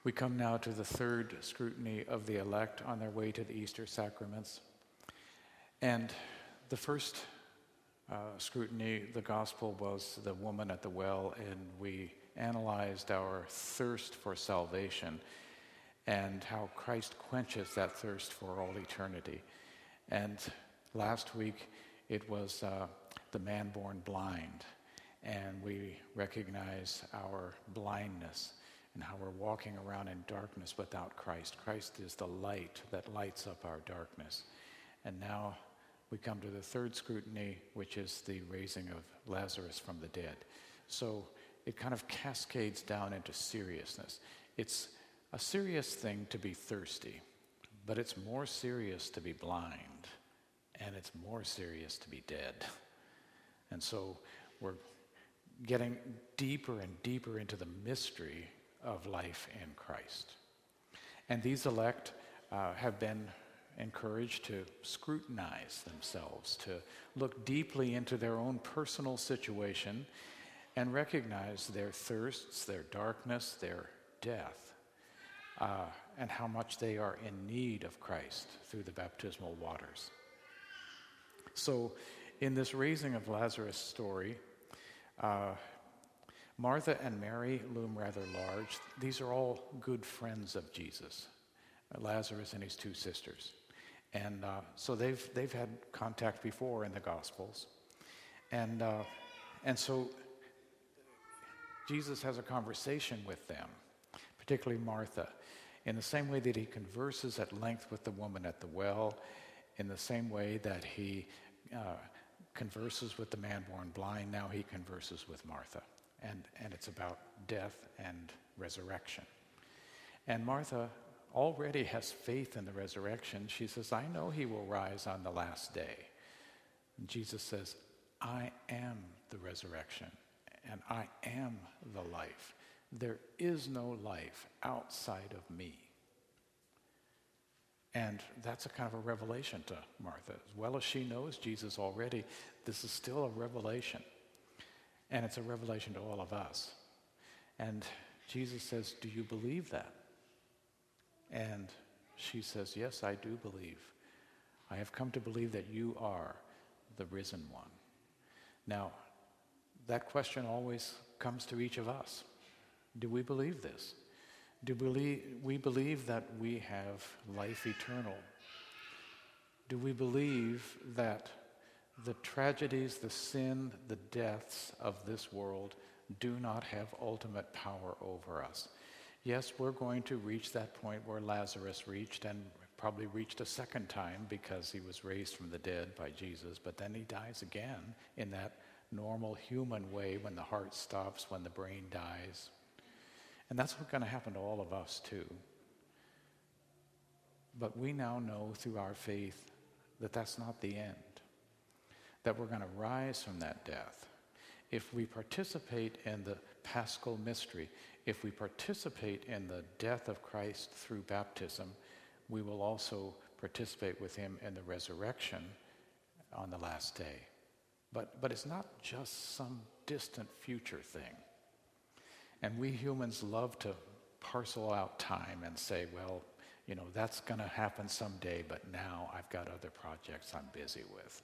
We come now to the third scrutiny of the elect on their way to the Easter sacraments. And the first scrutiny, the gospel, was the woman at the well, and we analyzed our thirst for salvation and how Christ quenches that thirst for all eternity. And last week it was the man born blind, and we recognize our blindness and how we're walking around in darkness without Christ. Christ is the light that lights up our darkness. And now we come to the third scrutiny, which is the raising of Lazarus from the dead. So it kind of cascades down into seriousness. It's a serious thing to be thirsty, but it's more serious to be blind, and it's more serious to be dead. And so we're getting deeper and deeper into the mystery of life in Christ. And these elect have been encouraged to scrutinize themselves, to look deeply into their own personal situation and recognize their thirsts, their darkness, their death, and how much they are in need of Christ through the baptismal waters. So in this raising of Lazarus story, Martha and Mary loom rather large. These are all good friends of Jesus, Lazarus and his two sisters. And so they've had contact before in the Gospels. And so Jesus has a conversation with them, particularly Martha, in the same way that he converses at length with the woman at the well, in the same way that he converses with the man born blind. Now he converses with Martha. And it's about death and resurrection. And Martha already has faith in the resurrection. She says, I know he will rise on the last day. And Jesus says, I am the resurrection, and I am the life. There is no life outside of me. And that's a kind of a revelation to Martha. As well as she knows Jesus already, this is still a revelation. And it's a revelation to all of us. And Jesus says, do you believe that? And she says, yes, I do believe. I have come to believe that you are the risen one. Now, that question always comes to each of us. Do we believe this? Do we believe that we have life eternal? Do we believe that the tragedies, the sin, the deaths of this world do not have ultimate power over us? Yes, we're going to reach that point where Lazarus reached, and probably reached a second time because he was raised from the dead by Jesus, but then he dies again in that normal human way when the heart stops, when the brain dies. And that's what's going to happen to all of us too. But we now know through our faith that that's not the end, that we're going to rise from that death. If we participate in the Paschal mystery, if we participate in the death of Christ through baptism, we will also participate with him in the resurrection on the last day. But it's not just some distant future thing. And we humans love to parcel out time and say, well, that's going to happen someday, but now I've got other projects I'm busy with.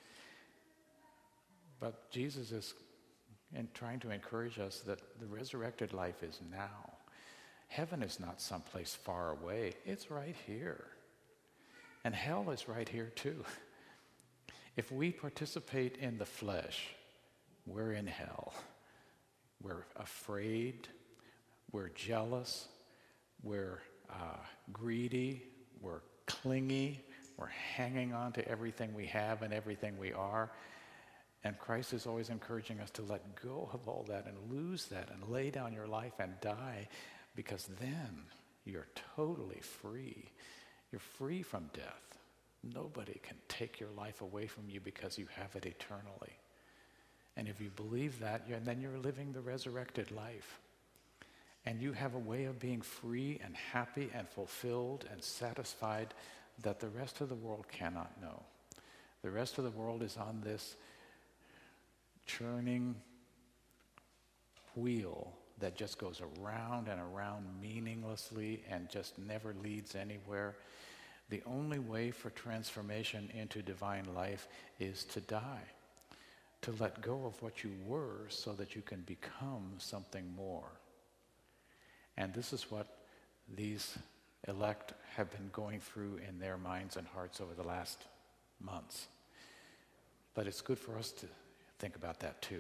But Jesus is trying to encourage us that the resurrected life is now. Heaven is not someplace far away. It's right here. And hell is right here too. If we participate in the flesh, we're in hell. We're afraid, we're jealous, we're greedy, we're clingy, we're hanging on to everything we have and everything we are. And Christ is always encouraging us to let go of all that and lose that and lay down your life and die, because then you're totally free. You're free from death. Nobody can take your life away from you because you have it eternally. And if you believe that, then you're living the resurrected life. And you have a way of being free and happy and fulfilled and satisfied that the rest of the world cannot know. The rest of the world is on this churning wheel that just goes around and around meaninglessly and just never leads anywhere. The only way for transformation into divine life is to die, to let go of what you were so that you can become something more. And this is what these elect have been going through in their minds and hearts over the last months. But it's good for us to think about that too.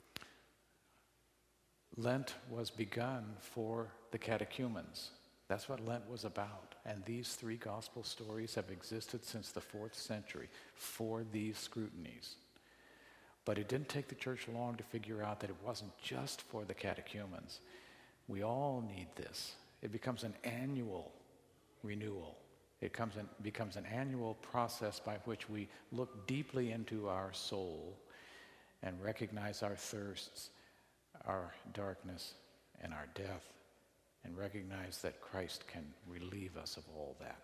Lent was begun for the catechumens. That's what Lent was about. And these three gospel stories have existed since the 4th century for these scrutinies. But it didn't take the church long to figure out that it wasn't just for the catechumens. We all need this. It becomes an annual renewal. It becomes an annual process by which we look deeply into our soul and recognize our thirsts, our darkness, and our death, and recognize that Christ can relieve us of all that.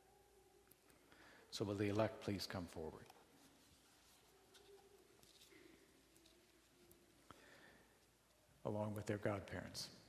So will the elect please come forward? Along with their godparents.